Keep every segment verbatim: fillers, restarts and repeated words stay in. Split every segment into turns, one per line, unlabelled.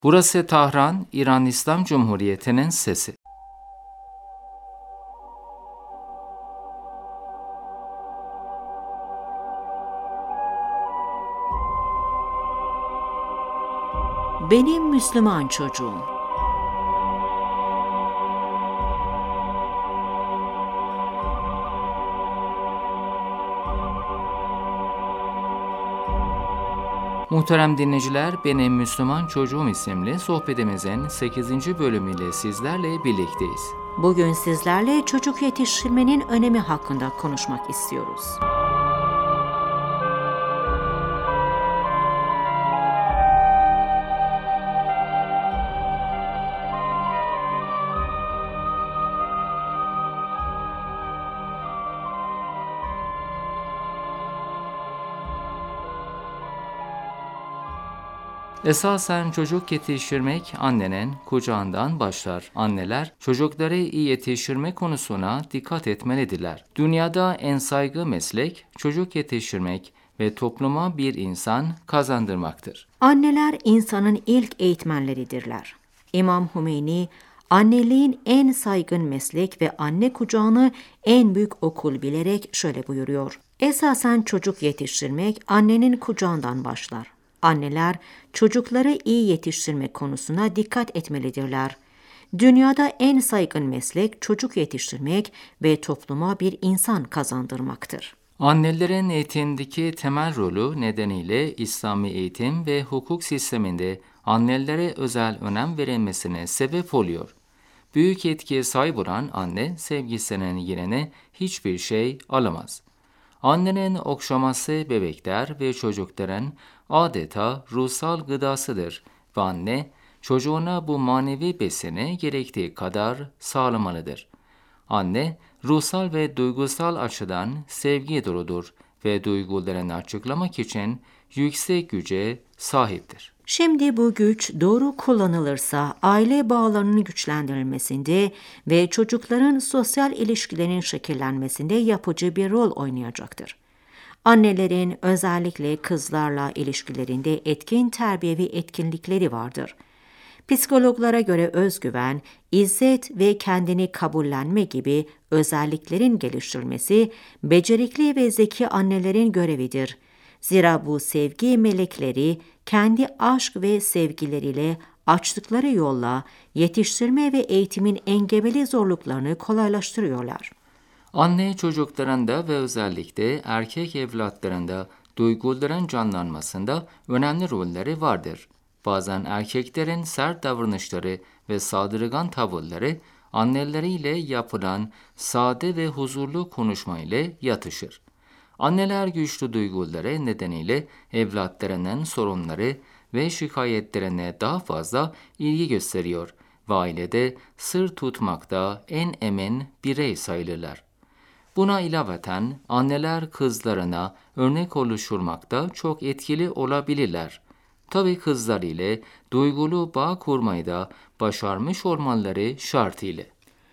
Burası Tahran, İran İslam Cumhuriyeti'nin sesi.
Benim Müslüman Çocuğum.
Muhterem dinleyiciler, Benim Müslüman Çocuğum isimli sohbetimizin sekizinci bölümüyle sizlerle birlikteyiz.
Bugün sizlerle çocuk yetiştirmenin önemi hakkında konuşmak istiyoruz.
Esasen çocuk yetiştirmek annenin kucağından başlar. Anneler çocukları iyi yetiştirme konusuna dikkat etmelidirler. Dünyada en saygı meslek çocuk yetiştirmek ve topluma bir insan kazandırmaktır.
Anneler insanın ilk eğitmenleridirler. İmam Hümeyni, anneliğin en saygın meslek ve anne kucağını en büyük okul bilerek şöyle buyuruyor. Esasen çocuk yetiştirmek annenin kucağından başlar. Anneler çocukları iyi yetiştirme konusuna dikkat etmelidirler. Dünyada en saygın meslek çocuk yetiştirmek ve topluma bir insan kazandırmaktır.
Annelerin eğitimdeki temel rolü nedeniyle İslami eğitim ve hukuk sisteminde annelere özel önem verilmesine sebep oluyor. Büyük etkiye sahip olan anne sevgisinin yerine hiçbir şey alamaz. Annenin okşaması bebekler ve çocukların adeta ruhsal gıdasıdır ve anne çocuğuna bu manevi besini gerektiği kadar sağlamalıdır. Anne ruhsal ve duygusal açıdan sevgi doludur ve duygularını açıklamak için yüksek güce sahiptir.
Şimdi bu güç doğru kullanılırsa aile bağlarının güçlendirilmesinde ve çocukların sosyal ilişkilerinin şekillenmesinde yapıcı bir rol oynayacaktır. Annelerin özellikle kızlarla ilişkilerinde etkin terbiyevi etkinlikleri vardır. Psikologlara göre özgüven, izzet ve kendini kabullenme gibi özelliklerin geliştirilmesi becerikli ve zeki annelerin görevidir. Zira bu sevgi melekleri kendi aşk ve sevgileriyle açtıkları yolla yetiştirme ve eğitimin engebeli zorluklarını kolaylaştırıyorlar.
Anne çocuklarında ve özellikle erkek evlatlarında duyguların canlanmasında önemli rolleri vardır. Bazen erkeklerin sert davranışları ve saldırgan tavırları anneleriyle yapılan sade ve huzurlu konuşma ile yatışır. Anneler güçlü duyguları nedeniyle evlatlarının sorunları ve şikayetlerine daha fazla ilgi gösteriyor ve ailede sır tutmakta en emin birey sayılırlar. Buna ilaveten anneler kızlarına örnek oluşturmakta çok etkili olabilirler. Tabii kızlar ile duygulu bağ kurmayı da başarmış olmaları şartıyla.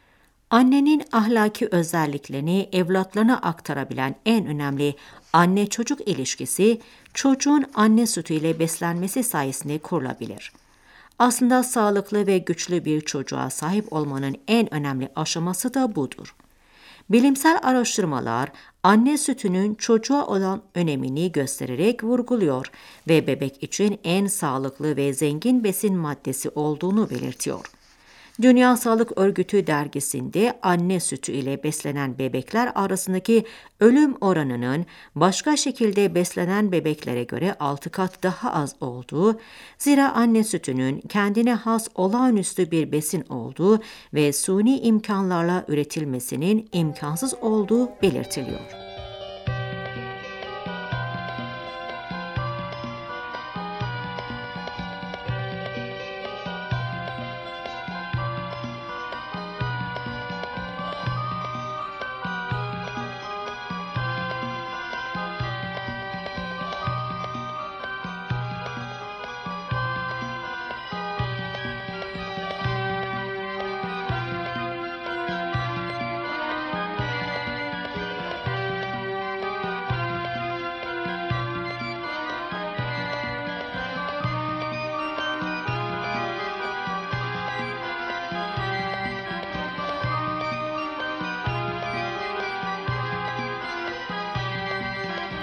Annenin ahlaki özelliklerini evlatlarına aktarabilen en önemli anne-çocuk ilişkisi, çocuğun anne sütüyle beslenmesi sayesinde kurulabilir. Aslında sağlıklı ve güçlü bir çocuğa sahip olmanın en önemli aşaması da budur. Bilimsel araştırmalar anne sütünün çocuğa olan önemini göstererek vurguluyor ve bebek için en sağlıklı ve zengin besin maddesi olduğunu belirtiyor. Dünya Sağlık Örgütü dergisinde anne sütü ile beslenen bebekler arasındaki ölüm oranının başka şekilde beslenen bebeklere göre altı kat daha az olduğu, zira anne sütünün kendine has olağanüstü bir besin olduğu ve suni imkanlarla üretilmesinin imkansız olduğu belirtiliyor.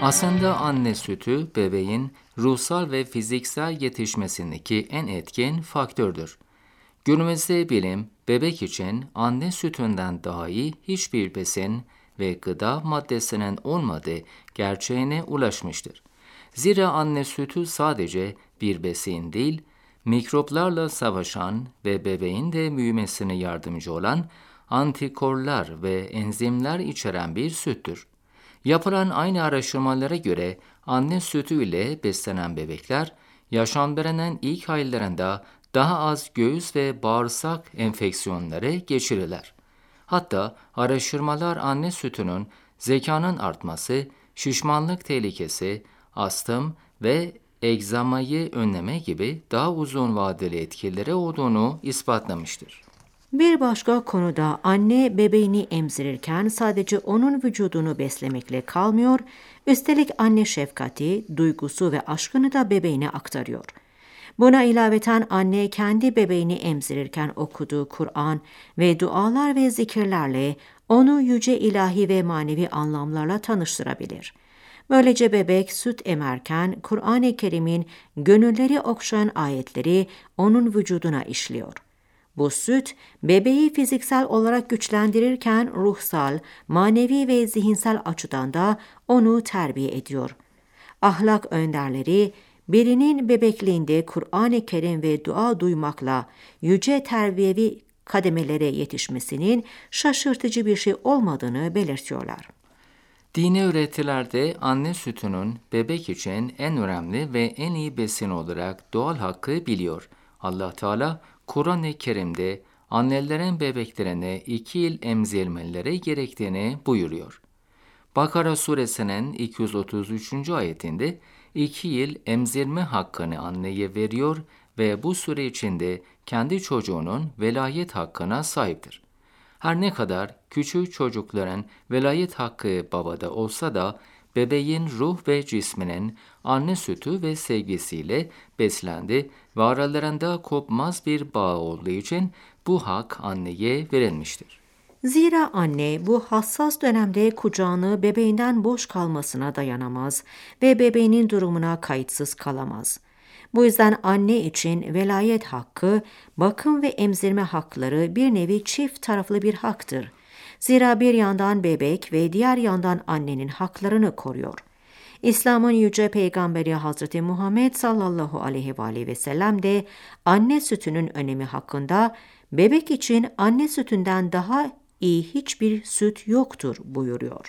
Aslında anne sütü bebeğin ruhsal ve fiziksel yetişmesindeki en etkin faktördür. Günümüzde bilim, bebek için anne sütünden daha iyi hiçbir besin ve gıda maddesinin olmadığı gerçeğine ulaşmıştır. Zira anne sütü sadece bir besin değil, mikroplarla savaşan ve bebeğin de büyümesine yardımcı olan antikorlar ve enzimler içeren bir süttür. Yapılan aynı araştırmalara göre anne sütü ile beslenen bebekler yaşamlarının ilk aylarında daha az göğüs ve bağırsak enfeksiyonları geçirirler. Hatta araştırmalar anne sütünün zekanın artması, şişmanlık tehlikesi, astım ve egzamayı önleme gibi daha uzun vadeli etkileri olduğunu ispatlamıştır.
Bir başka konuda anne bebeğini emzirirken sadece onun vücudunu beslemekle kalmıyor, üstelik anne şefkati, duygusu ve aşkını da bebeğine aktarıyor. Buna ilaveten anne kendi bebeğini emzirirken okuduğu Kur'an ve dualar ve zikirlerle onu yüce ilahi ve manevi anlamlarla tanıştırabilir. Böylece bebek süt emerken Kur'an-ı Kerim'in gönülleri okşayan ayetleri onun vücuduna işliyor. Bu süt, bebeği fiziksel olarak güçlendirirken ruhsal, manevi ve zihinsel açıdan da onu terbiye ediyor. Ahlak önderleri, birinin bebekliğinde Kur'an-ı Kerim ve dua duymakla yüce terbiyevi kademelere yetişmesinin şaşırtıcı bir şey olmadığını belirtiyorlar.
Dini öğretilerde anne sütünün bebek için en önemli ve en iyi besin olarak doğal hakkı biliyor. Allah Teala Kur'an-ı Kerim'de annelerin bebeklerine iki yıl emzirmeleri gerektiğini buyuruyor. Bakara suresinin iki yüz otuz üçüncü ayetinde iki yıl emzirme hakkını anneye veriyor ve bu süre içinde kendi çocuğunun velayet hakkına sahiptir. Her ne kadar küçük çocukların velayet hakkı babada olsa da bebeğin ruh ve cisminin anne sütü ve sevgisiyle beslendi ve aralarında kopmaz bir bağ olduğu için bu hak anneye verilmiştir.
Zira anne bu hassas dönemde kucağını bebeğinden boş kalmasına dayanamaz ve bebeğinin durumuna kayıtsız kalamaz. Bu yüzden anne için velayet hakkı, bakım ve emzirme hakları bir nevi çift taraflı bir haktır. Zira bir yandan bebek ve diğer yandan annenin haklarını koruyor. İslam'ın yüce peygamberi Hazreti Muhammed sallallahu aleyhi ve aleyhi ve sellem de anne sütünün önemi hakkında bebek için anne sütünden daha iyi hiçbir süt yoktur buyuruyor.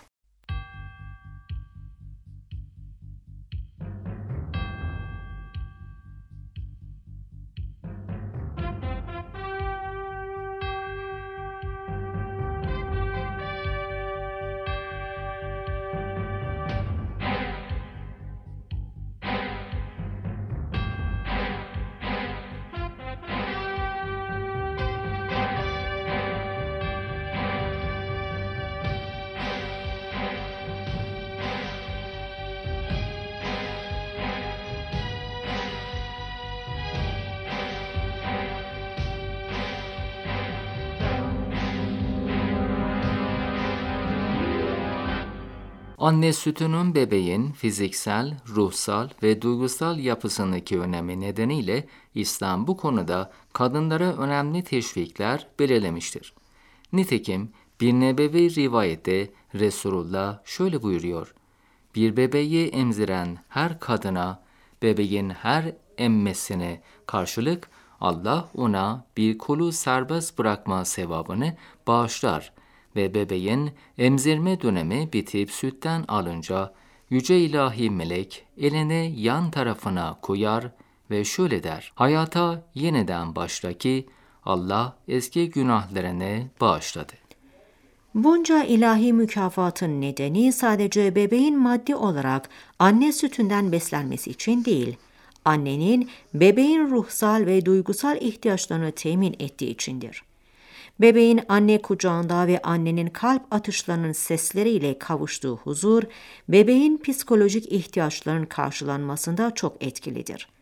Anne sütünün bebeğin fiziksel, ruhsal ve duygusal yapısındaki önemi nedeniyle İslam bu konuda kadınlara önemli teşvikler belirlemiştir. Nitekim bir nebevi rivayette Resulullah şöyle buyuruyor: bir bebeği emziren her kadına bebeğin her emmesine karşılık Allah ona bir kulu serbest bırakma sevabını bağışlar ve bebeğin emzirme dönemi bitip sütten alınca yüce ilahi melek elini yan tarafına koyar ve şöyle der: hayata yeniden başla ki Allah eski günahlarını bağışladı.
Bunca ilahi mükafatın nedeni sadece bebeğin maddi olarak anne sütünden beslenmesi için değil, annenin bebeğin ruhsal ve duygusal ihtiyaçlarını temin ettiği içindir. Bebeğin anne kucağında ve annenin kalp atışlarının sesleriyle kavuştuğu huzur, bebeğin psikolojik ihtiyaçlarının karşılanmasında çok etkilidir.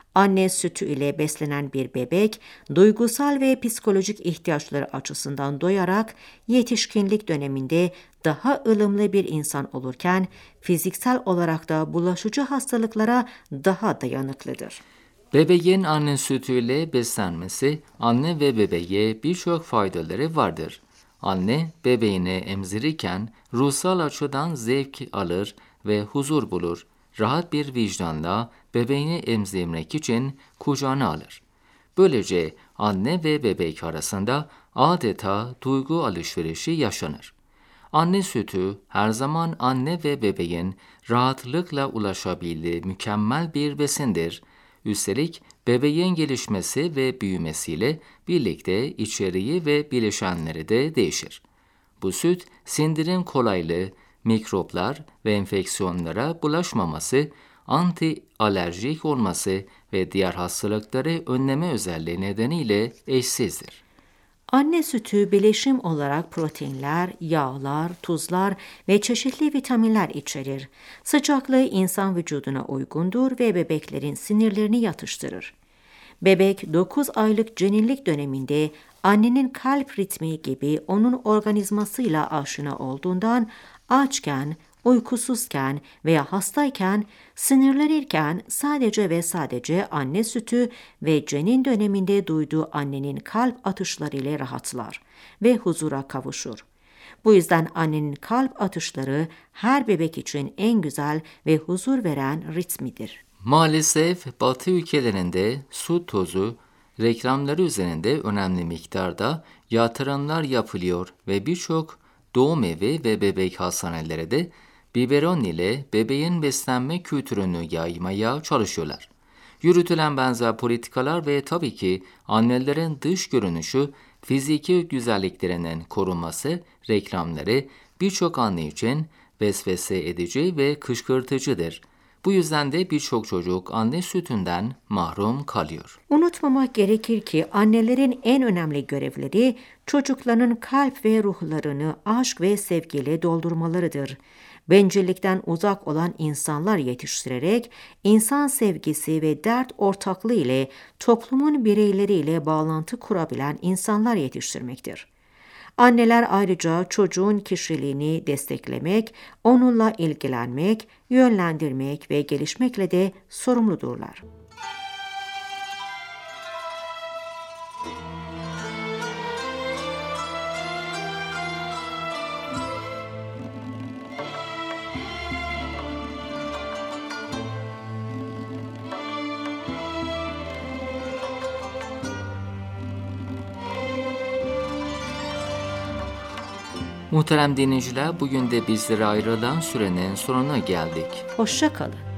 Anne sütü ile beslenen bir bebek, duygusal ve psikolojik ihtiyaçları açısından doyarak yetişkinlik döneminde daha ılımlı bir insan olurken, fiziksel olarak da bulaşıcı hastalıklara daha dayanıklıdır.
Bebeğin anne sütüyle beslenmesi, anne ve bebeğe birçok faydaları vardır. Anne, bebeğini emzirirken ruhsal açıdan zevk alır ve huzur bulur. Rahat bir vicdanla bebeğini emzirmek için kucağına alır. Böylece anne ve bebek arasında adeta duygu alışverişi yaşanır. Anne sütü her zaman anne ve bebeğin rahatlıkla ulaşabildiği mükemmel bir besindir. Üstelik bebeğin gelişmesi ve büyümesiyle birlikte içeriği ve bileşenleri de değişir. Bu süt sindirim kolaylığı, mikroplar ve enfeksiyonlara bulaşmaması, anti-alerjik olması ve diğer hastalıkları önleme özelliği nedeniyle eşsizdir.
Anne sütü bileşim olarak proteinler, yağlar, tuzlar ve çeşitli vitaminler içerir. Sıcaklığı insan vücuduna uygundur ve bebeklerin sinirlerini yatıştırır. Bebek dokuz aylık ceninlik döneminde annenin kalp ritmi gibi onun organizmasıyla aşina olduğundan açken, uykusuzken veya hastayken, sinirlenirken sadece ve sadece anne sütü ve cenin döneminde duyduğu annenin kalp atışları ile rahatlar ve huzura kavuşur. Bu yüzden annenin kalp atışları her bebek için en güzel ve huzur veren ritmidir.
Maalesef Batı ülkelerinde süt tozu reklamları üzerinde önemli miktarda yatırımlar yapılıyor ve birçok doğum evi ve bebek hastaneleri de biberon ile bebeğin beslenme kültürünü yaymaya çalışıyorlar. Yürütülen benzer politikalar ve tabii ki annelerin dış görünüşü, fiziki güzelliklerinin korunması reklamları birçok anne için vesvese edici ve kışkırtıcıdır. Bu yüzden de birçok çocuk anne sütünden mahrum kalıyor.
Unutmamak gerekir ki annelerin en önemli görevleri çocukların kalp ve ruhlarını aşk ve sevgiyle doldurmalarıdır. Bencillikten uzak olan insanlar yetiştirerek insan sevgisi ve dert ortaklığı ile toplumun bireyleriyle bağlantı kurabilen insanlar yetiştirmektir. Anneler ayrıca çocuğun kişiliğini desteklemek, onunla ilgilenmek, yönlendirmek ve gelişmekle de sorumludurlar.
Muhterem dinleyiciler, bugün de bizlere ayrılan sürenin sonuna geldik.
Hoşça kalın.